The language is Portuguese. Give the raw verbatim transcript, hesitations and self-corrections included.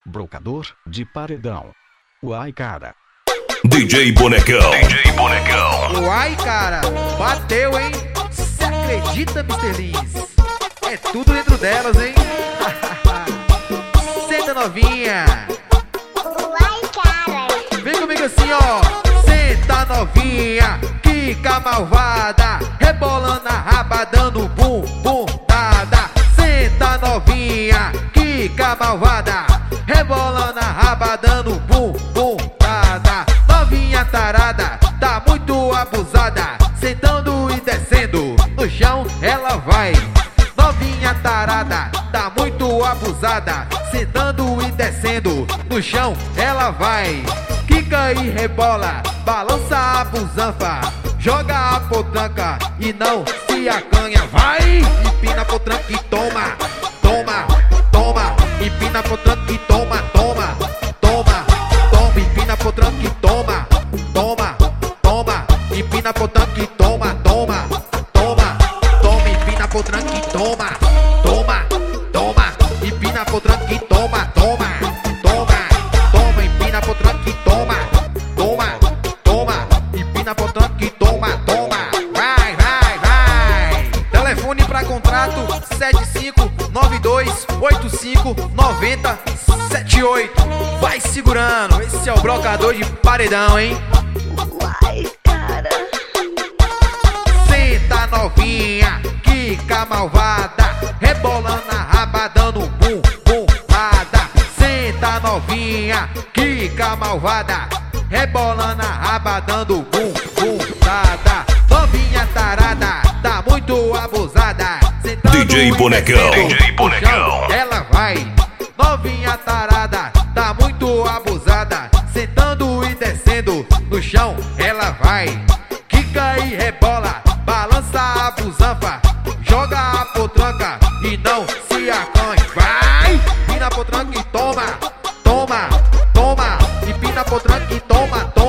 Brocador de paredão. Uai, cara. D J Bonecão. D J Bonecão. Uai, cara, bateu, hein? Cê acredita, mister Lins? É tudo dentro delas, hein? Senta, novinha. Uai, cara. Vem comigo assim, ó. Senta, novinha. Kika malvada. Rebolando a raba, dando bum, bum, dada. Senta, novinha. Kika malvada. Rebolando a raba, dando bum, bum, dada. Novinha tarada, tá muito abusada. Sentando e descendo, no chão ela vai. Novinha tarada, tá muito abusada. Sentando e descendo, no chão ela vai. Quica e rebola, balança a busanfa. Joga a potranca e não se acanha. Vai, empina a potranca e toma, toma, toma. Empina a potranca e toma, toma, toma, toma. Empina a potranca e toma, toma, toma. Empina a potranca e toma, toma, toma, toma. Empina a potranca e toma, toma, toma. Empina a potranca e toma, toma, toma, toma. Empina a potranca e toma, toma, toma. Empina a potranca e toma, toma. Vai, vai, vai. Telefone pra contrato sete cinco nove dois oito cinco nove zero sete oito. Vai segurando, esse é o brocador de paredão, hein? Uai, cara. Senta, novinha, Kika malvada. Rebolando a raba, dando bum, bum, dada. Senta, novinha, Kika malvada. Rebolando a raba, dando bum, bum, dada. Novinha tarada, tá muito abusada. Sentando D J Bonecão. e descendo, D J no Bonecão. chão ela vai. Novinha tarada, tá muito abusada. Sentando e descendo, no chão ela vai. Quica e rebola, balança a busanfa. Joga a potranca e não se acanhe. Vai, empina a potranca e toma, toma, toma. Empina a potranca e toma, toma.